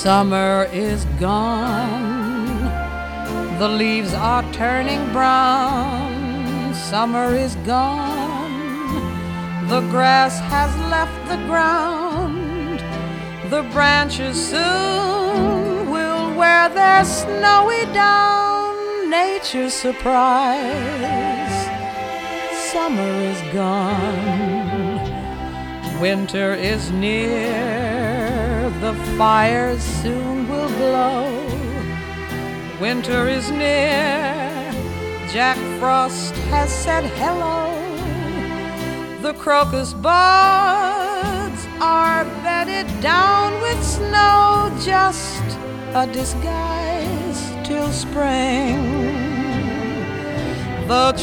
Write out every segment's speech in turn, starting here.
Summer is gone, the leaves are turning brown. Summer is gone, the grass has left the ground. The branches soon will wear their snowy down. Nature's surprise, summer is gone. Winter is near, the fires soon will glow. Winter is near, Jack Frost has said hello. The crocus buds are bedded down with snow, just a disguise till spring. The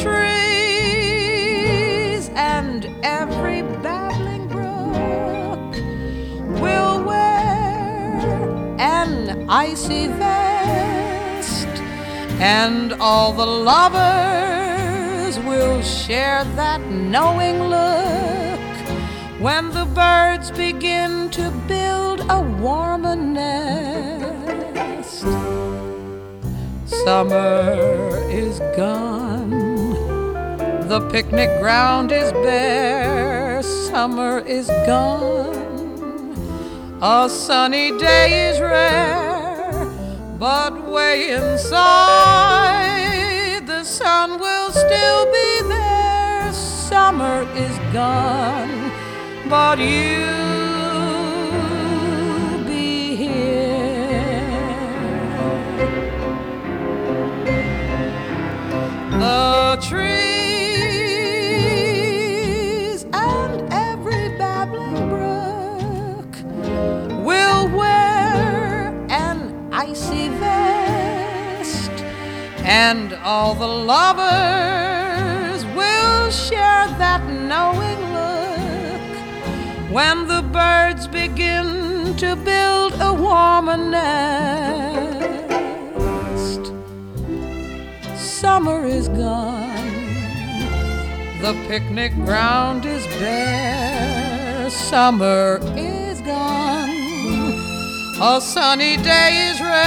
trees and every babbling brook will wear an icy vest, and all the lovers will share that knowing look when the birds begin to build a warmer nest. Summer is gone, the picnic ground is bare. Summer is gone, a sunny day is rare. But way inside, the sun will still be there. Summer is gone, but you'll be here. The trees and every babbling brook will wear an icy vest, and all the lovers will share that knowing look when the birds begin to build a warmer nest. Summer is gone, the picnic ground is bare. Summer is gone, a sunny day is rare.